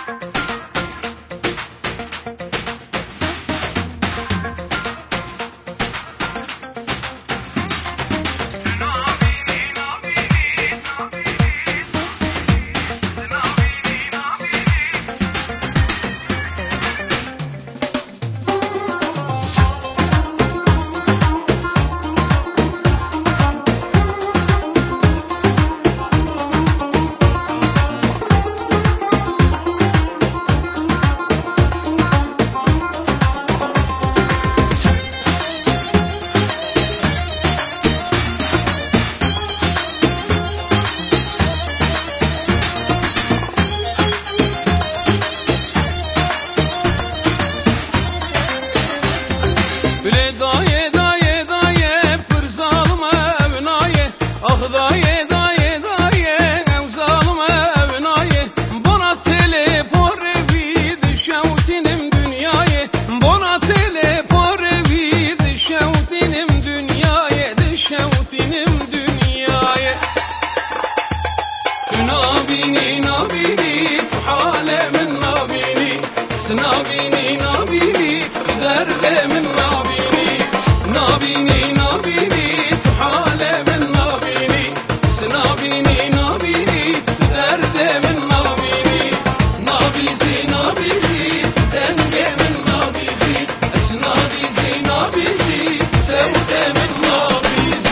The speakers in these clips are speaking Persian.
نابيني نابيني حالة من نابيني سنابيني نابيني درد من نابيني نابيني نابيني حالة من نابيني سنابيني نابيني درد من نابيني نابيزي نابيزي دنگه من نابيزي اسنابيزي نابيزي سودة من نابيزي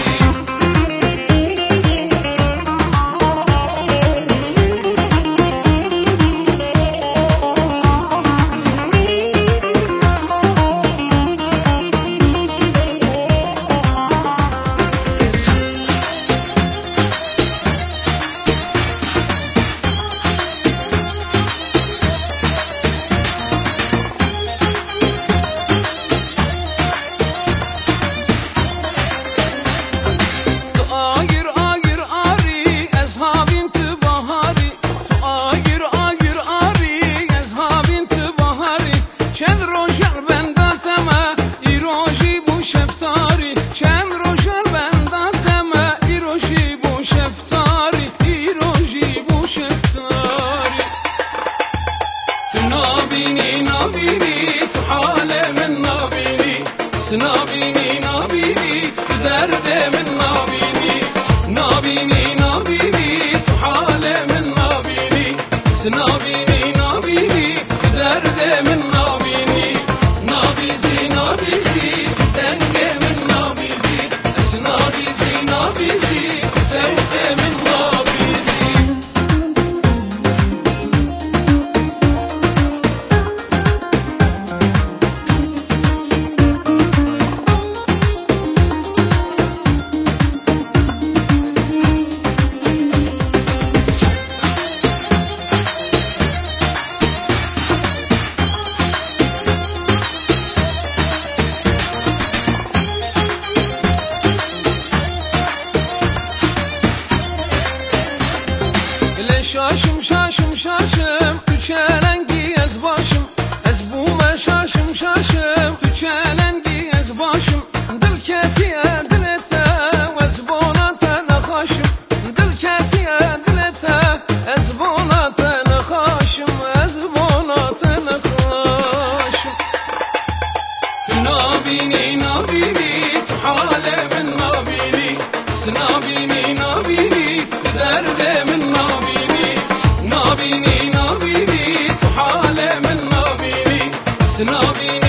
نابيني نابيني حالة من نابيني سنابيني نابيني درد من نابيني نابيني نابيني حالة من نابيني سنابيني نابيني درد من نابيني نابيزي نابيزي دنگه من نابيزي اسنابيزي نابيزي سودة من نابيزي شاشم شاشم شاشم تو چلنگی از باشم از بوم شاشم شاشم تو چلنگی از باشم دل کتیه دلته و از بونات نخاشم دل کتیه دلته از بونات نخاشم از بونات نخاشم نابینی نابینی حاله من نابینی سنابینی نابینی درد من نابینی نابيني نابيني حالة من نابيني سنابيني